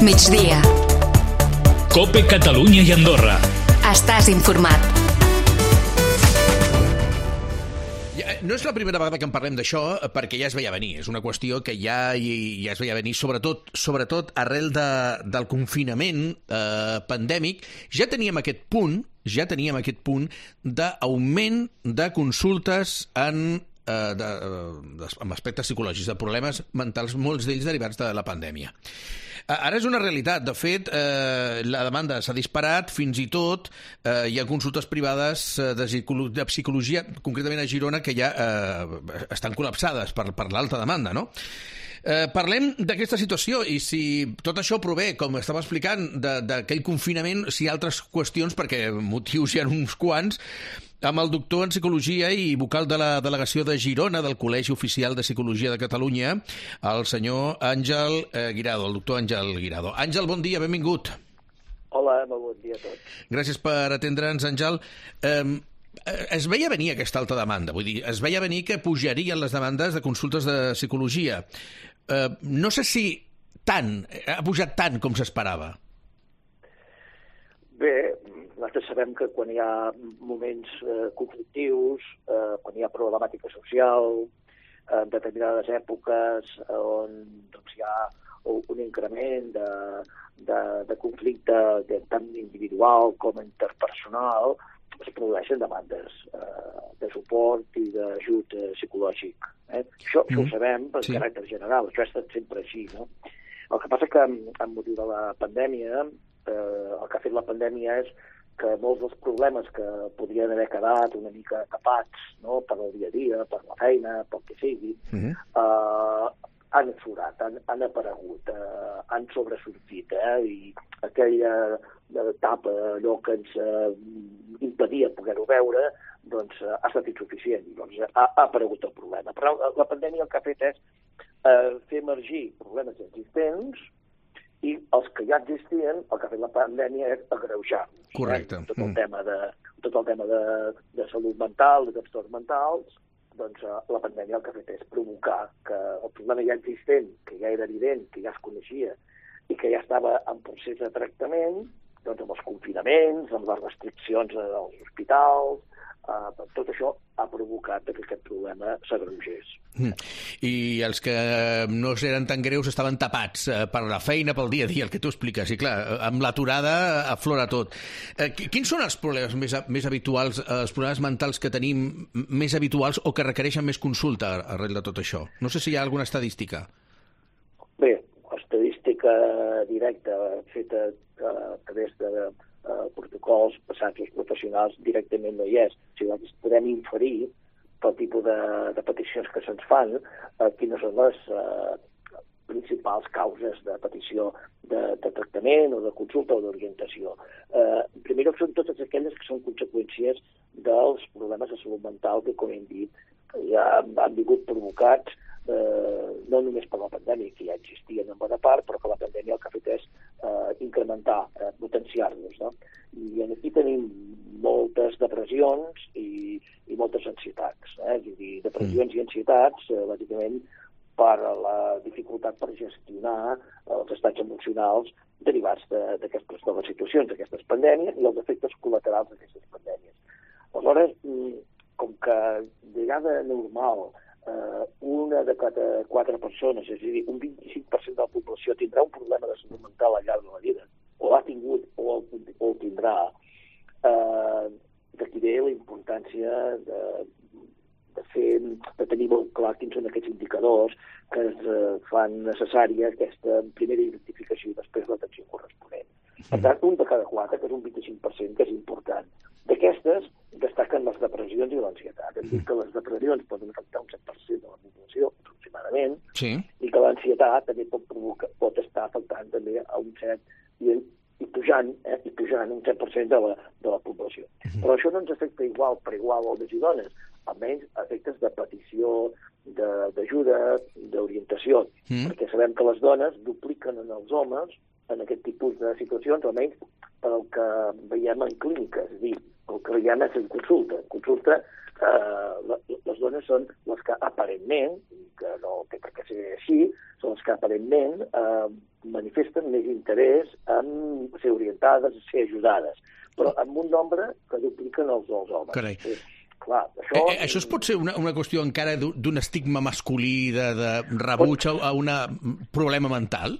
Migdia. COPE Catalunya i Andorra. Estàs informat. No és la primera vegada que en parlem d'això, perquè ja es veia venir. És una qüestió que ja es veia venir, sobretot arrel del confinament pandèmic. Ja teníem aquest punt d'augment de consultes amb aspectes psicològics, de problemes mentals, molts d'ells derivats de la pandèmia. Ara és una realitat. De fet, la demanda s'ha disparat, fins i tot hi ha consultes privades de psicologia, concretament a Girona, que ja estan col·lapsades per l'alta demanda, no? Parlem d'aquesta situació i si tot això prové, com estava explicant, d'aquell confinament, si hi ha altres qüestions, perquè motius hi ha uns quants, amb el doctor en Psicologia i vocal de la delegació de Girona del Col·legi Oficial de Psicologia de Catalunya, el senyor Àngel Guirado, el doctor Àngel Guirado. Àngel, bon dia, benvingut. Hola, molt bon dia a tots. Gràcies per atendre'ns, Àngel. Es veia venir aquesta alta demanda, vull dir, es veia venir que pujarien les demandes de consultes de psicologia. No sé si ha pujat tant com s'esperava. Bé, nosaltres sabem que quan hi ha moments conflictius, quan hi ha problemàtica social, en determinades èpoques on doncs, hi ha un increment de conflicte tant individual com interpersonal, es produeixen demandes de suport i d'ajut psicològic. Això ho sabem per caràcter general, això ha estat sempre així, no? El que passa que amb motiu de la pandèmia, el que ha fet la pandèmia és que molts dels problemes que podrien haver quedat una mica tapats, no?, per el dia a dia, per la feina, pel que sigui, han aflorat, han aparegut, han sobresortit, i aquella etapa, allò que ens impedia poder-ho veure, doncs ha estat insuficient, doncs ha aparegut el problema. Però la pandèmia el que ha fet és fer emergir problemes existents i els que ja existien, el que ha fet la pandèmia és agreujar-los. Correcte. Tot el tema de salut mental, de trastorns mentals, doncs la pandèmia el que ha fet és provocar que el problema ja existent, que ja era evident, que ja es coneixia i que ja estava en procés de tractament, doncs amb els confinaments, amb les restriccions als hospitals, tot això ha provocat que aquest problema s'agreugés. I els que no eren tan greus estaven tapats per la feina, pel dia a dia, el que tu expliques. I clar, amb l'aturada aflora tot. Quins són els problemes més habituals, els problemes mentals que tenim més habituals o que requereixen més consulta arrel de tot això? No sé si hi ha alguna estadística. Bé, estadística directa feta a través de protocols passats als professionals directament no hi és. O sigui, nosaltres podem inferir pel tipus de peticions que se'ns fan quines són les principals causes de petició de tractament o de consulta o d'orientació. En primer lloc, són totes aquelles que són conseqüències dels problemes de salut mental que, com hem dit, ja han vingut provocats no només per la pandèmia, que ja existien en bona part, però que la pandèmia el que ha fet és incrementar, potenciar-los, no? I aquí tenim moltes depressions i moltes ansietats. És a dir, depressions i ansietats, bàsicament, per la dificultat per gestionar els estats emocionals derivats d'aquestes noves situacions, d'aquestes pandèmies i els efectes col·laterals d'aquestes pandèmies. Aleshores, com que de vegada normal una de cada 4 persones, és a dir, un 25% de la població tindrà un problema de salut mental al llarg de la vida, o l'ha tingut o el tindrà, d'aquí ve la importància de tenir molt clar quins són aquests indicadors que es fan necessària aquesta primera identificació i després l'atenció corresponent. Per tant, un de cada 4, que és un 25%, que és important. D'aquestes destaquen les depressions i l'ansietat. Hem dit que les depressions poden afectar un 7% de la població, aproximadament, i que l'ansietat també pot estar afectant també a un 7% i pujant un 7% de la població. Però això no ens afecta igual per igual homes i dones, almenys efectes de petició, d'ajuda, d'orientació, perquè sabem que les dones dupliquen en els homes en aquest tipus de situacions, almenys pel que veiem en clínica, és a dir, el que veiem és en consulta. En consulta, les dones són les que aparentment, que no té per què ser així, són les que aparentment manifesten més interès en ser orientades, a ser ajudades, però amb un nombre que dupliquen els dels homes. Carai. Clar, això es pot ser una qüestió encara d'un estigma masculí de rebuig a un problema mental?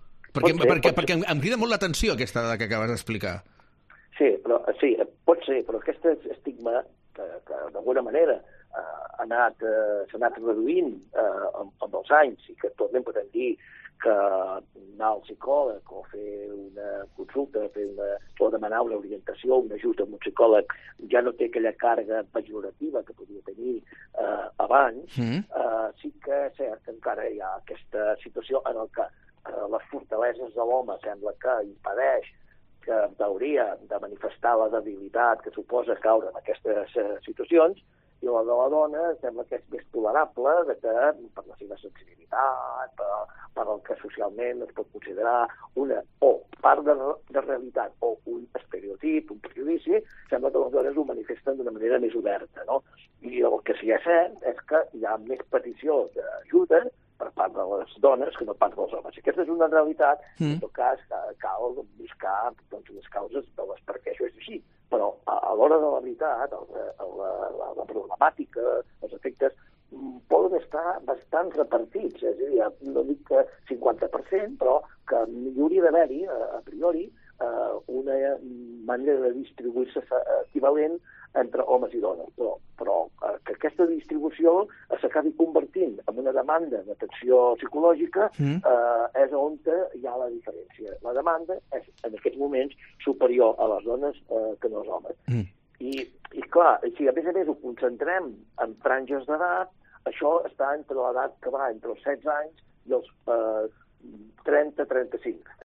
Perquè em crida molt l'atenció aquesta dada que acabes d'explicar. Sí, pot ser, però aquest estigma que d'alguna manera s'ha anat reduint amb els anys i que tornem podem dir que anar al psicòleg o fer una consulta o demanar una orientació, un ajut amb un psicòleg ja no té aquella càrrega pejorativa que podia tenir abans, sí que és cert que encara hi ha aquesta situació en què les fortaleses de l'home sembla que impedeix que en teoria de manifestar la debilitat que suposa caure en aquestes situacions, i la de la dona sembla que és més tolerable que per la seva sensibilitat, per el que socialment es pot considerar una part de realitat o un estereotip, un prejudici, sembla que les dones ho manifesten d'una manera més oberta, no? I el que sí que és cert és que hi ha més petició d'ajuda per part de les dones que no pas dels homes. I aquesta és una realitat, en tot cas, cal buscar les causes de les per què això és així. Però a l'hora de la veritat, la problemàtica, els efectes, poden estar bastant repartits. És a dir, no dic que 50%, però que hi hauria d'haver-hi, a priori, una manera de distribuir-se equivalent entre homes i dones. Però que aquesta distribució s'acabi convertint en una demanda d'atenció psicològica és on hi ha la diferència. La demanda és, en aquests moments, superior a les dones que no als homes. I clar, si a més ho concentrem en franges d'edat, això està entre l'edat que va entre els 16 anys i els 30-35.